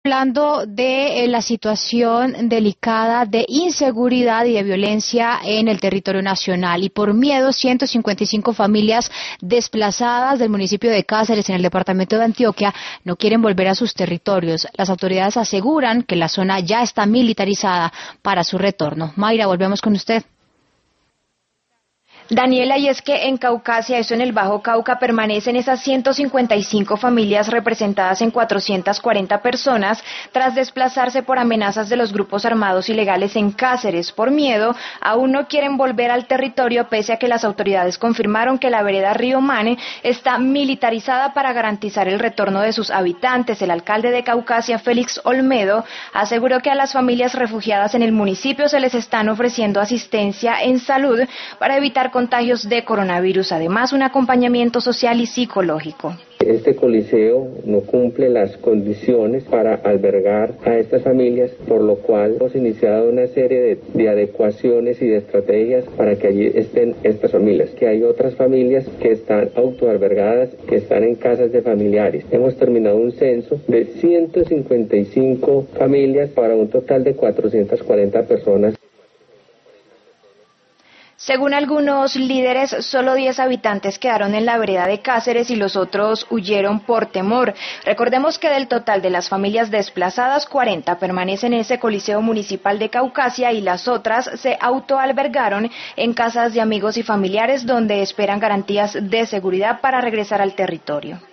hablando de la situación delicada de inseguridad y de violencia en el territorio nacional. Y por miedo, 155 familias desplazadas del municipio de Cáceres, en el departamento de Antioquia, no quieren volver a sus territorios. Las autoridades aseguran que la zona ya está militarizada para su retorno. Mayra, volvemos con usted. Daniela, y es que en Caucasia, eso en el Bajo Cauca, permanecen esas 155 familias representadas en 440 personas tras desplazarse por amenazas de los grupos armados ilegales en Cáceres. Por miedo, aún no quieren volver al territorio pese a que las autoridades confirmaron que la vereda Río Mane está militarizada para garantizar el retorno de sus habitantes. El alcalde de Caucasia, Félix Olmedo, aseguró que a las familias refugiadas en el municipio se les están ofreciendo asistencia en salud para evitar contagios de coronavirus, además un acompañamiento social y psicológico. Este coliseo no cumple las condiciones para albergar a estas familias, por lo cual hemos iniciado una serie de adecuaciones y de estrategias para que allí estén estas familias, que hay otras familias que están autoalbergadas, que están en casas de familiares. Hemos terminado un censo de 155 familias para un total de 440 personas. Según algunos líderes, solo 10 habitantes quedaron en la vereda de Cáceres y los otros huyeron por temor. Recordemos que del total de las familias desplazadas, 40 permanecen en ese coliseo municipal de Caucasia y las otras se autoalbergaron en casas de amigos y familiares donde esperan garantías de seguridad para regresar al territorio.